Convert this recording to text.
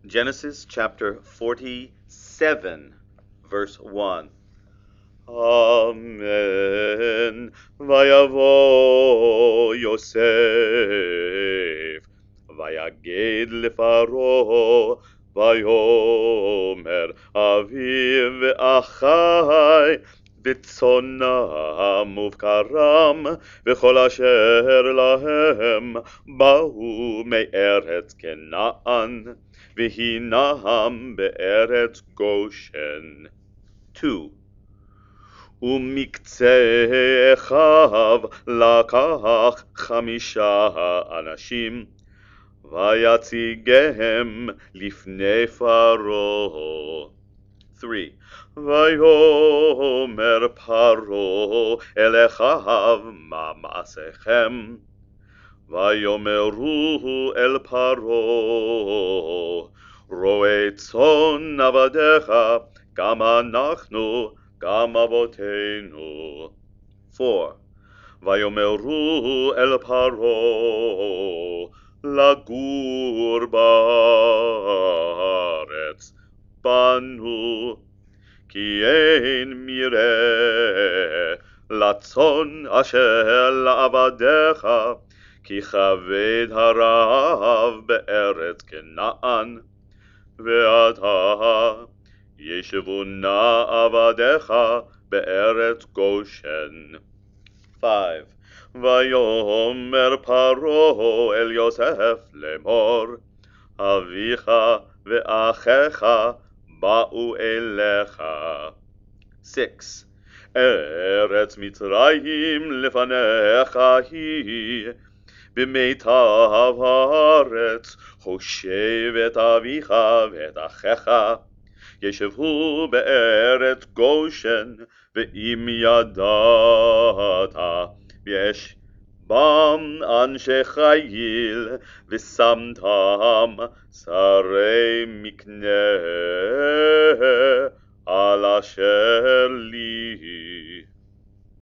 Genesis chapter 47, verse 1. Amen. ויבוא יוסף, ויגד לפרעה, ויאמר אבי ואחי, בצאנם ובקרם, וכל אשר להם באו מארץ כנען, והינם בארץ גושן. 2. ומקצה אחיו לקח 5 אנשים, ויציגם לפני פרעה. 3. ויאמר פרעה אל אחיו, מה מעשיכם? ויאמרו אל פרעה, רועה צאן עבדיך, גם אנחנו, גם אבותינו. 4. ויאמרו אל פרעה, לגור בארץ בנו, כי אין מרעה לצאן אשר לעבדיך, כי כבד הרעב בארץ כנען, ועתה ישבו נא עבדיך בארץ גושן. 5. ויאמר פרעה אל יוסף לאמור, אביך ואחיך באו אליך. 6. ארץ מצרים לפניך היא, במיטב הארץ הושב את אביך ואת אחיך, ישבו בארץ גושן, ואם ידעת יש בם אנשי חיל, ושמתם שרי מקנה על אשר